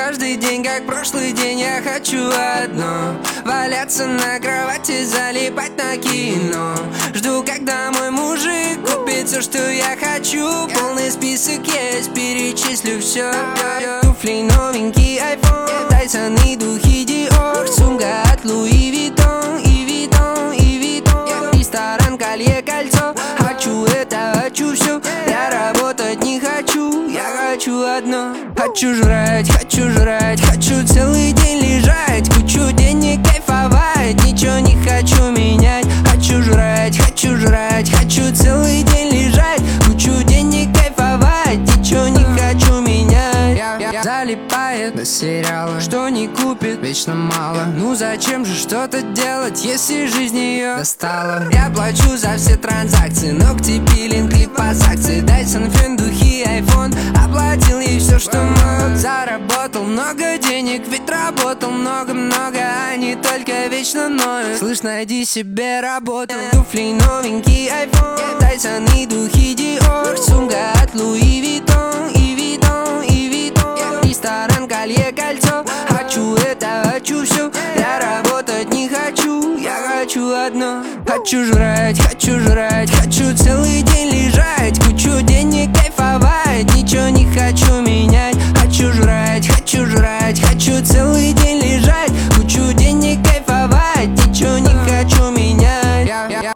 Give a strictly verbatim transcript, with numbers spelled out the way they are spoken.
каждый день, как прошлый день. Я хочу одно: валяться на кровати, залипать на кино. Жду, когда мой мужик купит все, что я хочу. Полный список есть, перечислю все. Туфли, новенький айфон, Тайсон и духи Диор. Сумка от Луи Виттон, и Виттон, и Виттон. Ресторан, колье, кольцо. Хочу это, хочу все. Я работать не хочу, я хочу одно. Хочу жрать, хочу жрать, хочу целый день лежать. Кучу денег кайфовать, ничего не хочу менять. Хочу жрать, хочу жрать, хочу целый день лежать. Кучу денег кайфовать, ничего не хочу менять. Залипает на сериалы, что не купит, вечно мало. Ну зачем же что-то делать, если жизнь ее достала? Я плачу за все транзакции, ногти, пилинг, липосакции. Дайсон, фен, духи, айфон. Оплатил ей все, что мог. Заработал много денег, ведь работал много-много, а не только вечно ноют. Слышь, найди себе работу. Туфли, новенький айфон, Тайсон и духи Диор. Сумка от Луи Виттон, и Виттон, и Виттон. Ресторан, колье, кольцо. Хочу это, хочу все. Я работать не хочу, я хочу одно. Хочу жрать, хочу жрать, хочу целый день лежать. Кучу